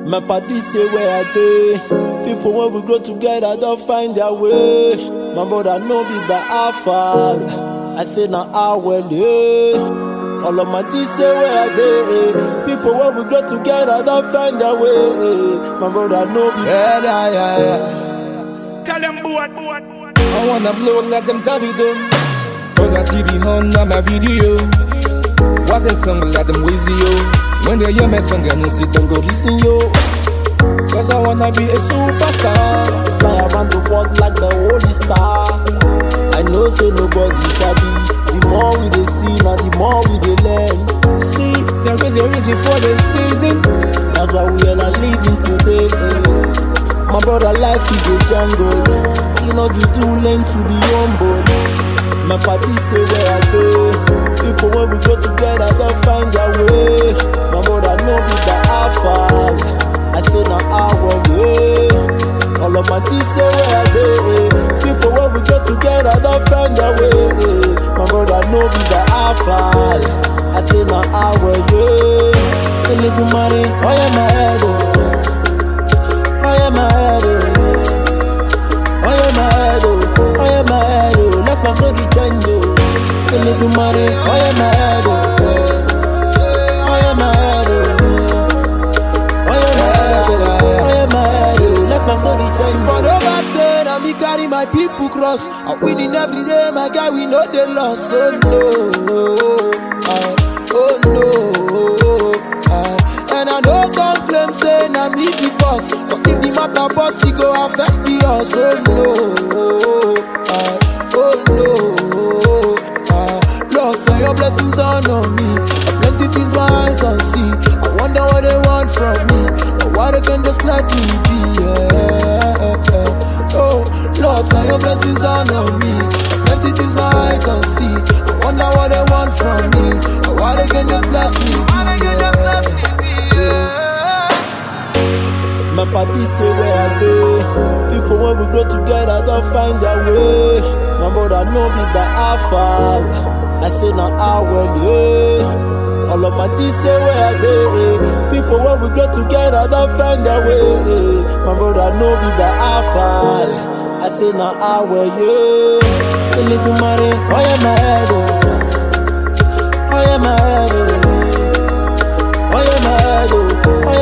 My party say where I dey. People when we grow together don't find their way. My brother no be by how far. I say now how well, yeah. All of my G say where I dey. People when we grow together don't find their way. My brother no be Yeah. Tell them boy. I wanna blow like them Davido. Put a TV on my video. Was a song like them Wizzy, yo. When they hear my song, I know sit and go listen, yo. Cause I wanna be a superstar. fly around the world like the holy star. I know say nobody sabi. The more we dey see, now the more we dey learn. See, there is a reason for the season. That's why we all are living today. My brother, life is a jungle. You know you do learn to be humble. My party say where I dey. People when we go together don't find their way. My brother no be by how far. I say now how well, yeah. All of my G say where I dey. People when we go together don't find their way. My brother no be by how far. I say now how well, yeah. Ele do money, oh yeah my head, oh yeah my head, oh yeah my head, oh yeah my head, oh let my soul change, oh. Ele do money, oh yeah my head, oh yeah my head, oh yeah my head, oh yeah my head, oh let my soul change. For the bad say, now me carry my people cross. I'm winning every day, my guy, we know they lost. Oh no, and I no come claim say na me be boss. Cause if the matter boss, he go affect the us. Oh no, Lord, send your blessings down on me. Plenty things my eyes don't see. I wonder what they want from me, or why they can just let me be. Oh Lord, send your blessings down on me. Plenty things my eyes don't see. I wonder what they want from me, or why they can just let me be. My party say where I dey. People when we grow together don't find their way. My brother no be by how far. I say now how well, yeah. All of my G say where I dey. People when we grow together don't find their way. My brother no be by how far. I say now how well, yeah. Ele do money, oh yeah my head, oh yeah my head, oh yeah my head, oh